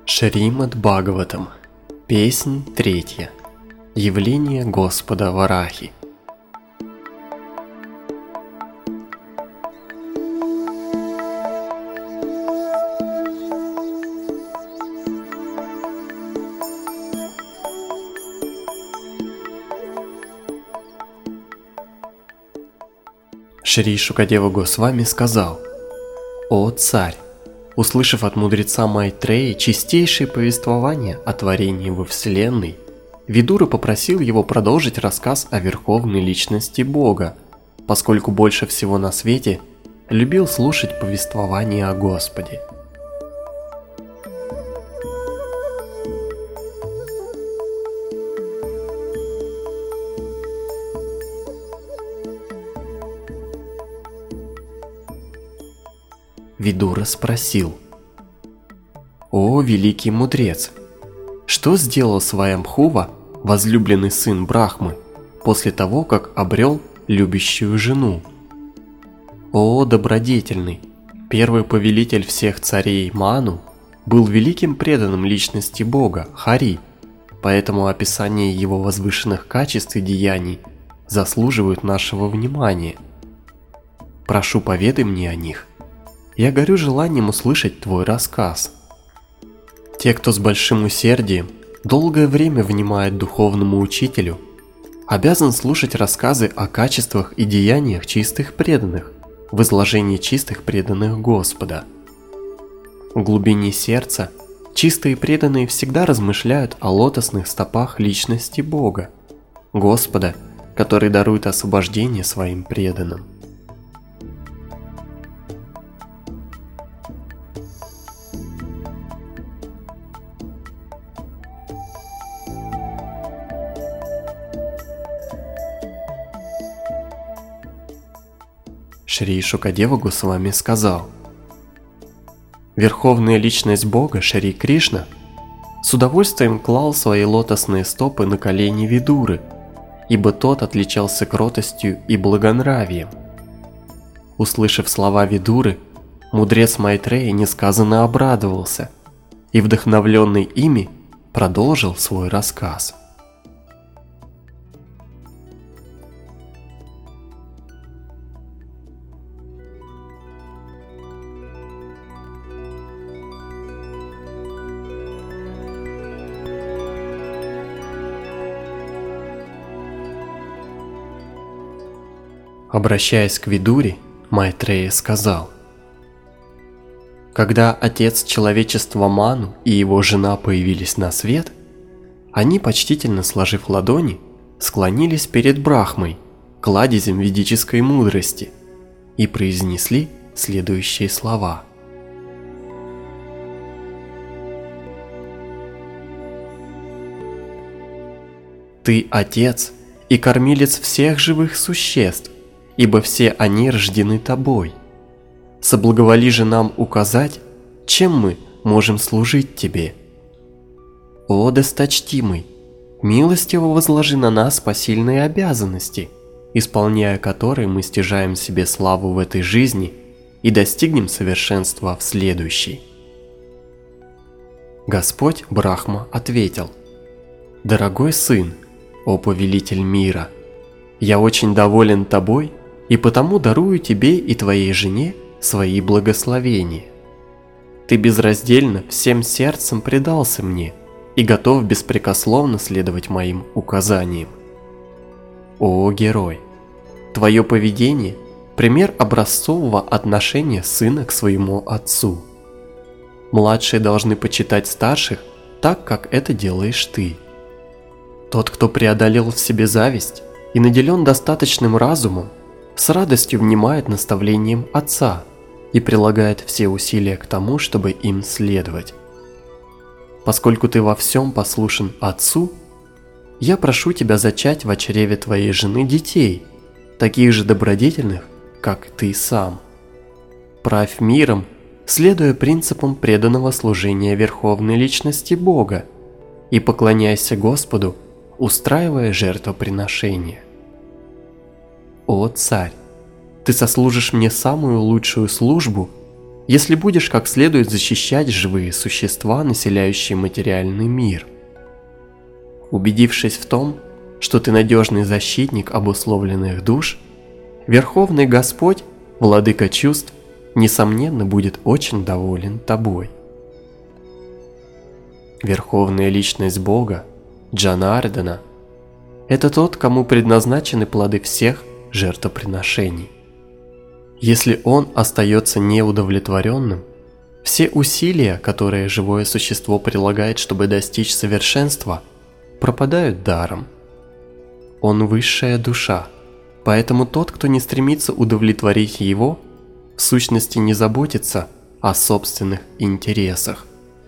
Шримад Бхагаватам. Песнь 3. Явление Господа Варахи. Шри Шукадева Госвами сказал: «О царь! Услышав от мудреца Майтреи чистейшее повествование о творении во Вселенной, Видура попросил его продолжить рассказ о верховной личности Бога, поскольку больше всего на свете любил слушать повествование о Господе. Видура спросил: «О, великий мудрец, что сделал Сваямбхува, возлюбленный сын Брахмы, после того, как обрел любящую жену? О, добродетельный, первый повелитель всех царей Ману был великим преданным личности Бога, Хари, поэтому описание его возвышенных качеств и деяний заслуживают нашего внимания. Прошу, поведай мне о них. Я горю желанием услышать твой рассказ». Те, кто с большим усердием долгое время внимает духовному учителю, обязан слушать рассказы о качествах и деяниях чистых преданных в изложении чистых преданных Господа. В глубине сердца чистые преданные всегда размышляют о лотосных стопах личности Бога, Господа, который дарует освобождение своим преданным. Шри Шукадева Госвами сказал: «Верховная личность Бога Шри Кришна с удовольствием клал свои лотосные стопы на колени Видуры, ибо тот отличался кротостью и благонравием. Услышав слова Видуры, мудрец Майтрея несказанно обрадовался и, вдохновленный ими, продолжил свой рассказ. Обращаясь к Видуре, Майтрея сказал: «Когда отец человечества Ману и его жена появились на свет, они, почтительно сложив ладони, склонились перед Брахмой, кладезем ведической мудрости, и произнесли следующие слова. Ты отец и кормилец всех живых существ, ибо все они рождены тобой. Соблаговоли же нам указать, чем мы можем служить тебе. О, досточтимый, милостиво возложи на нас посильные обязанности, исполняя которые мы стяжаем себе славу в этой жизни и достигнем совершенства в следующей». Господь Брахма ответил: «Дорогой сын, о повелитель мира, я очень доволен тобой и потому дарую тебе и твоей жене свои благословения. Ты безраздельно всем сердцем предался мне и готов беспрекословно следовать моим указаниям. О герой, твое поведение – пример образцового отношения сына к своему отцу. Младшие должны почитать старших так, как это делаешь ты. Тот, кто преодолел в себе зависть и наделен достаточным разумом, с радостью внимает наставлениям отца и прилагает все усилия к тому, чтобы им следовать. Поскольку ты во всем послушен отцу, я прошу тебя зачать в чреве твоей жены детей, таких же добродетельных, как ты сам. Правь миром, следуя принципам преданного служения верховной личности Бога, и поклоняйся Господу, устраивая жертвоприношения. О царь, ты сослужишь мне самую лучшую службу, если будешь как следует защищать живые существа, населяющие материальный мир. Убедившись в том, что ты надежный защитник обусловленных душ, Верховный Господь, Владыка чувств, несомненно будет очень доволен тобой. Верховная личность Бога, Джанардана, это тот, кому предназначены плоды всех жертвоприношений. Если он остается неудовлетворенным, все усилия, которые живое существо прилагает, чтобы достичь совершенства, пропадают даром. Он высшая душа, поэтому тот, кто не стремится удовлетворить его, в сущности не заботится о собственных интересах.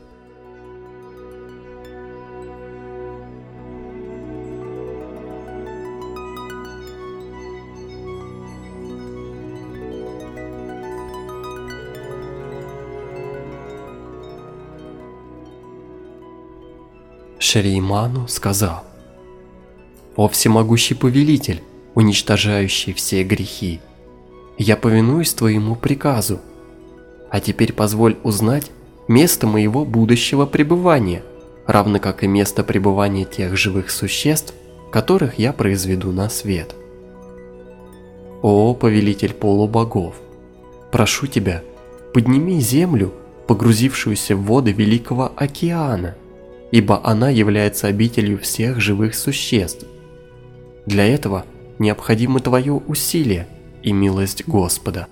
Шри Ману сказал: «О всемогущий повелитель, уничтожающий все грехи, я повинуюсь твоему приказу. А теперь позволь узнать место моего будущего пребывания, равно как и место пребывания тех живых существ, которых я произведу на свет. О повелитель полубогов, прошу тебя, подними землю, погрузившуюся в воды Великого океана, ибо она является обителью всех живых существ. Для этого необходимо твое усилие и милость Господа».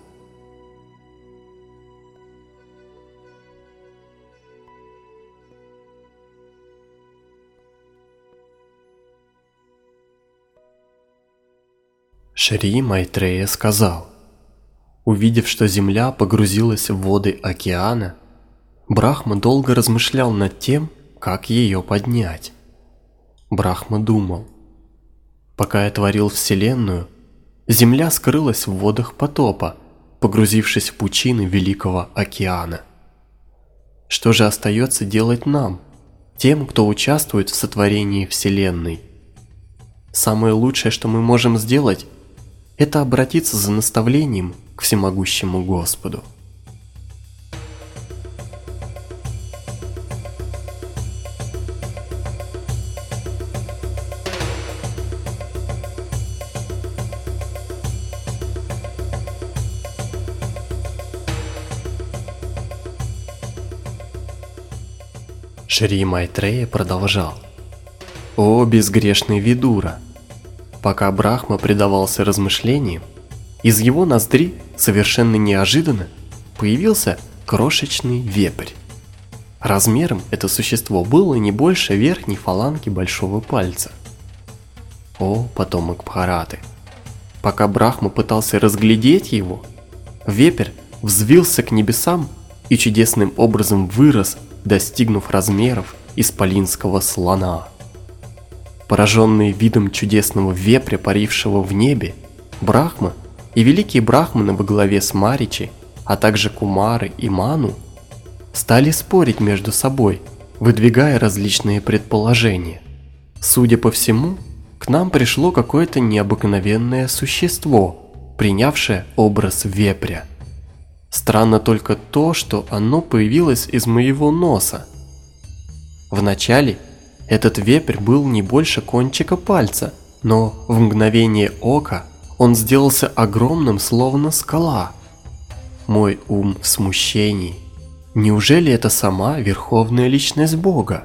Шри Майтрея сказал: увидев, что земля погрузилась в воды океана, Брахма долго размышлял над тем, как ее поднять. Брахма думал: пока я творил Вселенную, Земля скрылась в водах потопа, погрузившись в пучины Великого океана. Что же остается делать нам, тем, кто участвует в сотворении Вселенной? Самое лучшее, что мы можем сделать, это обратиться за наставлением к всемогущему Господу. Шри Майтрея продолжал: «О безгрешный Видура! Пока Брахма предавался размышлениям, из его ноздри совершенно неожиданно появился крошечный вепрь. Размером это существо было не больше верхней фаланги большого пальца. О потомок Бхараты! Пока Брахма пытался разглядеть его, вепрь взвился к небесам и чудесным образом вырос, достигнув размеров исполинского слона. Пораженные видом чудесного вепря, парившего в небе, Брахма и великие брахманы во главе с Маричи, а также Кумары и Ману, стали спорить между собой, выдвигая различные предположения. Судя по всему, к нам пришло какое-то необыкновенное существо, принявшее образ вепря. Странно только то, что оно появилось из моего носа. Вначале этот вепрь был не больше кончика пальца, но в мгновение ока он сделался огромным, словно скала. Мой ум в смущении. Неужели это сама Верховная Личность Бога?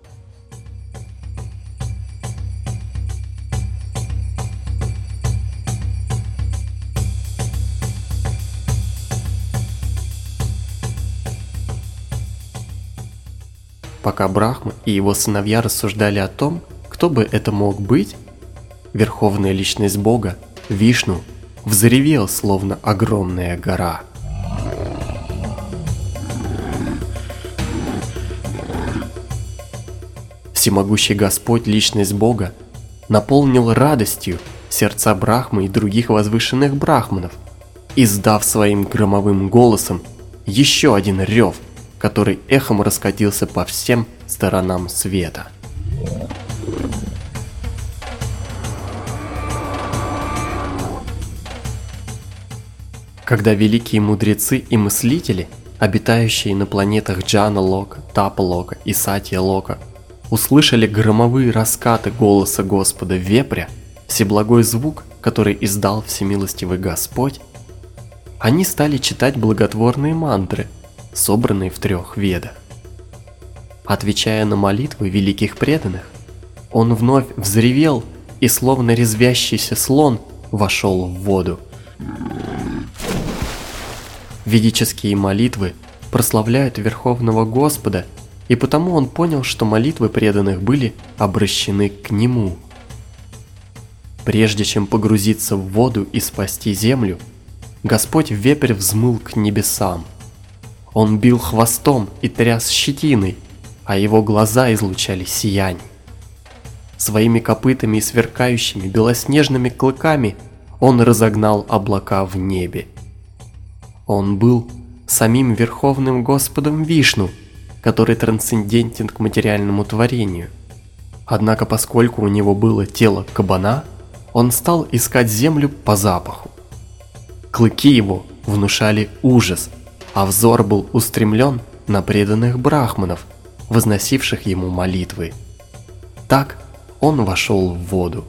Пока Брахма и его сыновья рассуждали о том, кто бы это мог быть, Верховная Личность Бога, Вишну, взревел, словно огромная гора. Всемогущий Господь, Личность Бога, наполнил радостью сердца Брахмы и других возвышенных брахманов, издав своим громовым голосом еще один рев, который эхом раскатился по всем сторонам света. Когда великие мудрецы и мыслители обитающие на планетах Джана Лока, Тапа Лока и Сатья Лока, услышали громовые раскаты голоса Господа Вепря, всеблагой звук, который издал всемилостивый Господь, они стали читать благотворные мантры, собранные в 3 ведах. Отвечая на молитвы великих преданных, он вновь взревел и, словно резвящийся слон, вошел в воду. Ведические молитвы прославляют Верховного Господа, и потому он понял, что молитвы преданных были обращены к нему. Прежде чем погрузиться в воду и спасти землю, Господь Вепрь взмыл к небесам. Он бил хвостом и тряс щетиной, а его глаза излучали сияние. Своими копытами и сверкающими белоснежными клыками он разогнал облака в небе. Он был самим Верховным Господом Вишну, который трансцендентен к материальному творению. Однако, поскольку у него было тело кабана, он стал искать землю по запаху. Клыки его внушали ужас, а взор был устремлен на преданных брахманов, возносивших ему молитвы. Так он вошел в воду.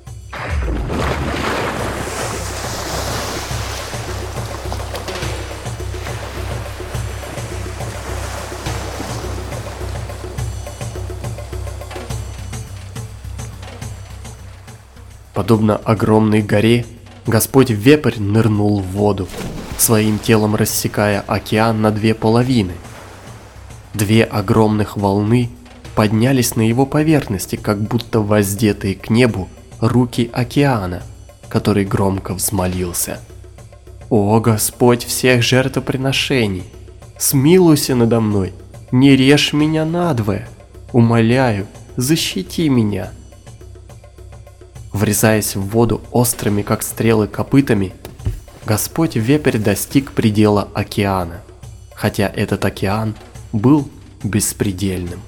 Подобно огромной горе, Господь Вепрь нырнул в воду, своим телом рассекая океан на 2 половины. 2 огромных волны поднялись на его поверхности, как будто воздетые к небу руки океана, который громко взмолился: «О Господь всех жертвоприношений, смилуйся надо мной, не режь меня надвое, умоляю, защити меня». Врезаясь в воду острыми, как стрелы, копытами, Господь Вепрь достиг предела океана, хотя этот океан был беспредельным.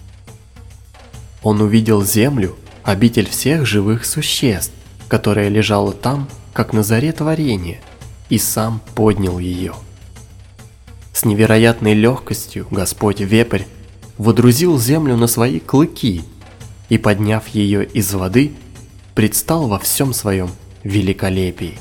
Он увидел землю, обитель всех живых существ, которая лежала там, как на заре творения, и сам поднял ее. С невероятной легкостью Господь Вепрь водрузил землю на свои клыки и, подняв ее из воды, предстал во всем своем великолепии.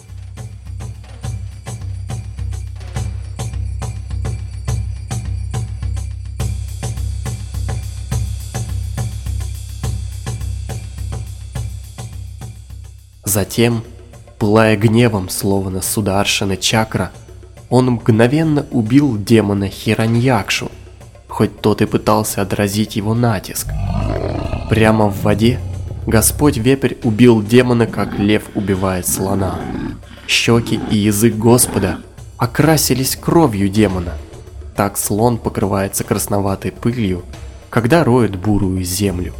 Затем, пылая гневом, словно Сударшана Чакра, он мгновенно убил демона Хираньякшу, хоть тот и пытался отразить его натиск. Прямо в воде Господь Вепрь убил демона, как лев убивает слона. Щеки и язык Господа окрасились кровью демона. Так слон покрывается красноватой пылью, когда роет бурую землю.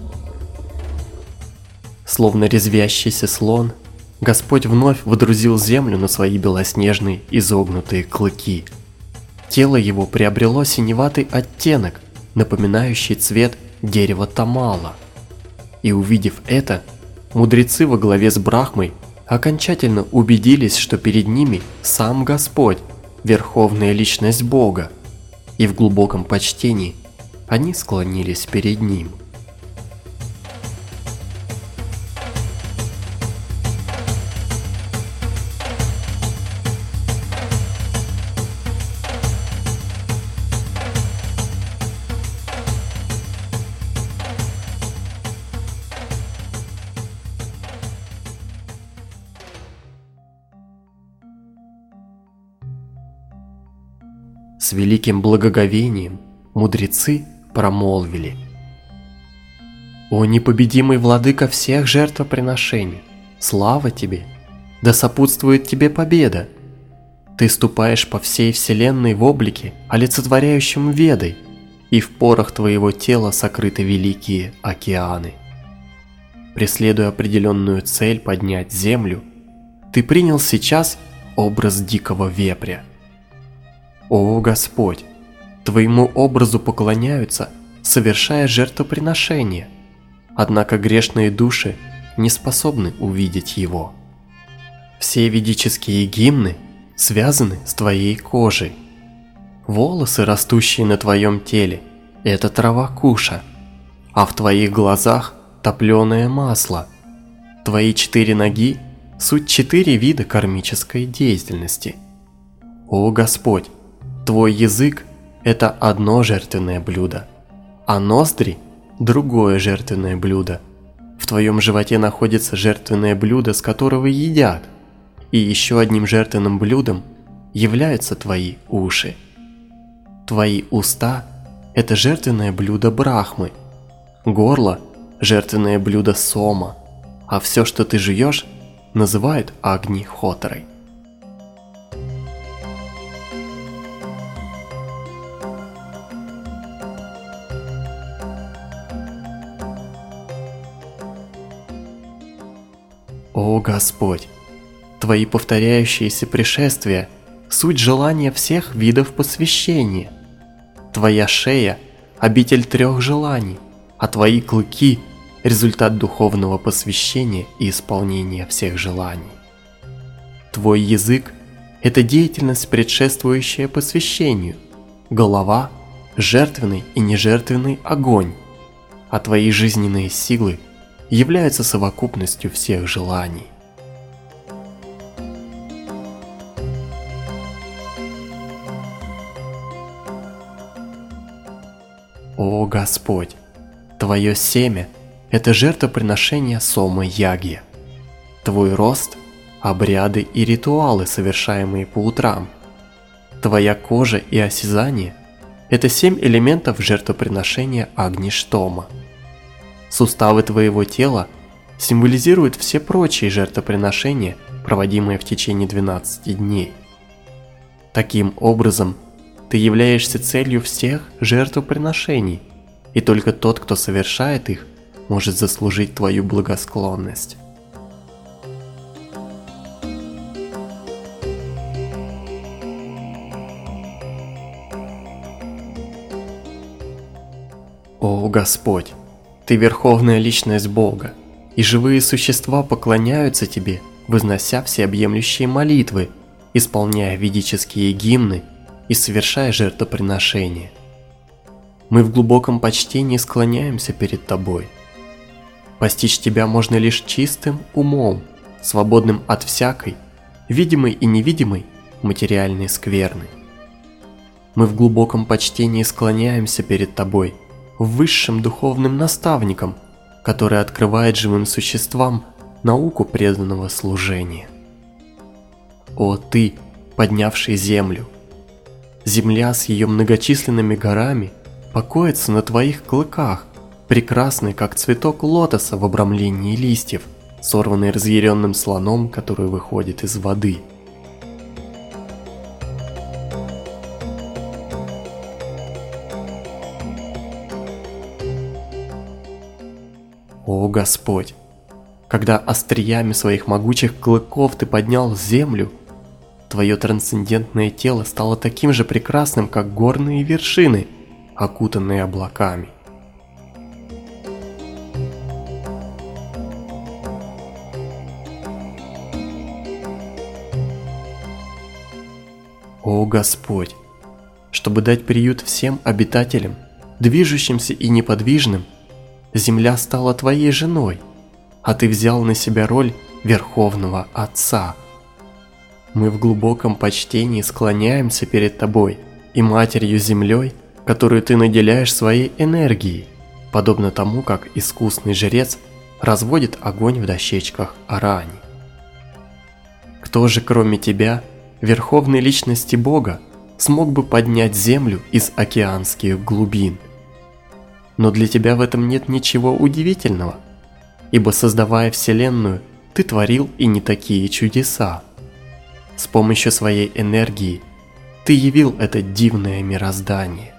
Словно резвящийся слон, Господь вновь водрузил землю на свои белоснежные изогнутые клыки. Тело его приобрело синеватый оттенок, напоминающий цвет дерева тамала. И увидев это, мудрецы во главе с Брахмой окончательно убедились, что перед ними сам Господь, Верховная Личность Бога, и в глубоком почтении они склонились перед Ним. С великим благоговением мудрецы промолвили: «О непобедимый владыка всех жертвоприношений, слава тебе! Да сопутствует тебе победа! Ты ступаешь по всей вселенной в облике, олицетворяющем Ведой, и в порах твоего тела сокрыты великие океаны. Преследуя определенную цель поднять землю, ты принял сейчас образ дикого вепря. О Господь, твоему образу поклоняются, совершая жертвоприношения, однако грешные души не способны увидеть его. Все ведические гимны связаны с твоей кожей. Волосы, растущие на твоем теле, это трава куша, а в твоих глазах топленое масло. Твои 4 ноги – суть 4 вида кармической деятельности. О Господь, твой язык – это одно жертвенное блюдо, а ноздри – другое жертвенное блюдо. В твоем животе находится жертвенное блюдо, с которого едят, и еще одним жертвенным блюдом являются твои уши. Твои уста – это жертвенное блюдо Брахмы, горло – жертвенное блюдо Сома, а все, что ты жуешь, называют Агни-Хотрой. О Господь, твои повторяющиеся пришествия – суть желания всех видов посвящения. Твоя шея – обитель 3 желаний, а твои клыки – результат духовного посвящения и исполнения всех желаний. Твой язык – это деятельность, предшествующая посвящению, голова – жертвенный и нежертвенный огонь, а твои жизненные силы являются совокупностью всех желаний. О Господь, твое семя – это жертвоприношение Сома-Ягья. Твой рост – обряды и ритуалы, совершаемые по утрам. Твоя кожа и осязание – это 7 элементов жертвоприношения Агни-Штома. Суставы твоего тела символизируют все прочие жертвоприношения, проводимые в течение 12 дней. Таким образом, ты являешься целью всех жертвоприношений, и только тот, кто совершает их, может заслужить твою благосклонность. О Господь, Ты Верховная Личность Бога, и живые существа поклоняются Тебе, вознося всеобъемлющие молитвы, исполняя ведические гимны и совершая жертвоприношения. Мы в глубоком почтении склоняемся перед Тобой. Постичь Тебя можно лишь чистым умом, свободным от всякой, видимой и невидимой, материальной скверны. Мы в глубоком почтении склоняемся перед Тобой, высшим духовным наставником, который открывает живым существам науку преданного служения. О Ты, поднявший землю! Земля с ее многочисленными горами покоится на Твоих клыках, прекрасный, как цветок лотоса в обрамлении листьев, сорванный разъяренным слоном, который выходит из воды. О Господь, когда остриями своих могучих клыков Ты поднял землю, Твое трансцендентное тело стало таким же прекрасным, как горные вершины, окутанные облаками. О Господь, чтобы дать приют всем обитателям, движущимся и неподвижным, земля стала Твоей женой, а Ты взял на себя роль Верховного Отца. Мы в глубоком почтении склоняемся перед Тобой и Матерью Землей, которую Ты наделяешь своей энергией, подобно тому, как искусный жрец разводит огонь в дощечках арани. Кто же, кроме Тебя, Верховной Личности Бога, смог бы поднять Землю из океанских глубин? Но для Тебя в этом нет ничего удивительного, ибо, создавая Вселенную, Ты творил и не такие чудеса. С помощью своей энергии Ты явил это дивное мироздание.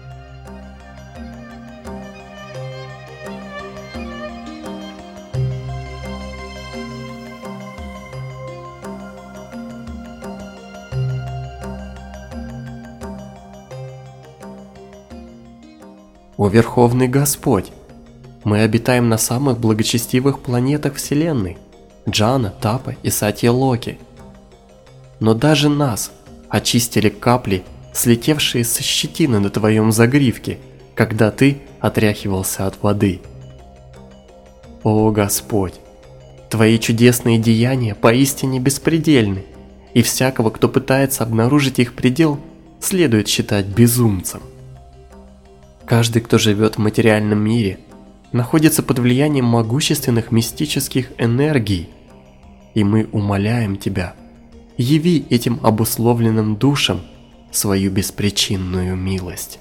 О Верховный Господь! Мы обитаем на самых благочестивых планетах Вселенной – Джана, Тапа и Сатья-Локи. Но даже нас очистили капли слетевшие со щетины на твоем загривке, когда ты отряхивался от воды. О Господь, Твои чудесные деяния поистине беспредельны, и всякого, кто пытается обнаружить их предел, следует считать безумцем. Каждый, кто живет в материальном мире, находится под влиянием могущественных мистических энергий, и мы умоляем Тебя, яви этим обусловленным душам свою беспричинную милость.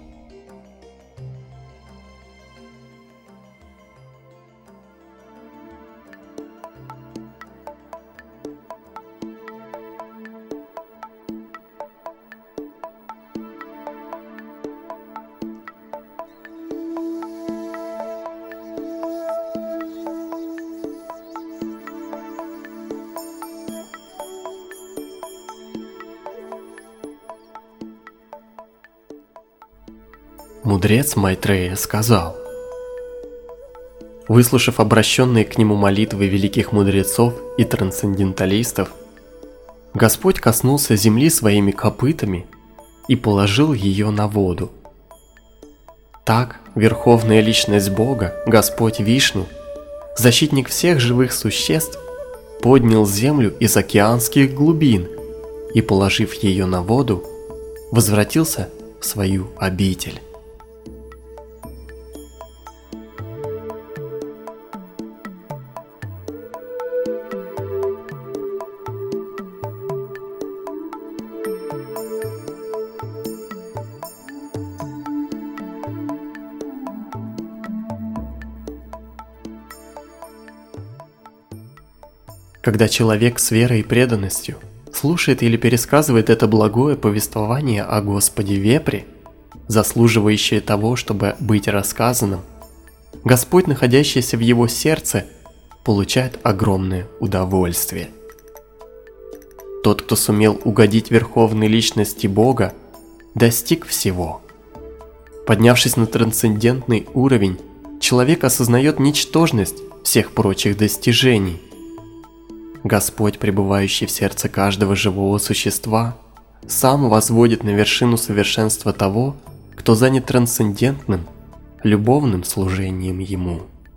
Мудрец Майтрея сказал: выслушав обращенные к нему молитвы великих мудрецов и трансценденталистов, Господь коснулся земли своими копытами и положил ее на воду. Так Верховная Личность Бога, Господь Вишну, защитник всех живых существ, поднял землю из океанских глубин и, положив ее на воду, возвратился в свою обитель. Когда человек с верой и преданностью слушает или пересказывает это благое повествование о Господе Вепре, заслуживающее того, чтобы быть рассказанным, Господь, находящийся в его сердце, получает огромное удовольствие. Тот, кто сумел угодить Верховной Личности Бога, достиг всего. Поднявшись на трансцендентный уровень, человек осознает ничтожность всех прочих достижений. Господь, пребывающий в сердце каждого живого существа, сам возводит на вершину совершенства того, кто занят трансцендентным, любовным служением Ему.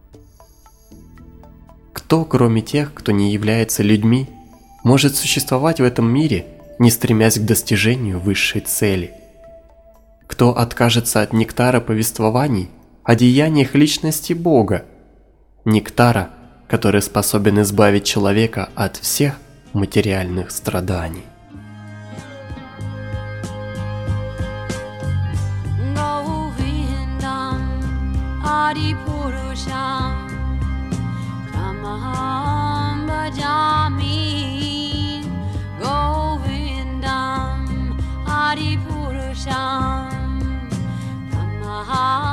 Кто, кроме тех, кто не является людьми, может существовать в этом мире, не стремясь к достижению высшей цели? Кто откажется от нектара повествований о деяниях личности Бога, нектара, который способен избавить человека от всех материальных страданий? Adi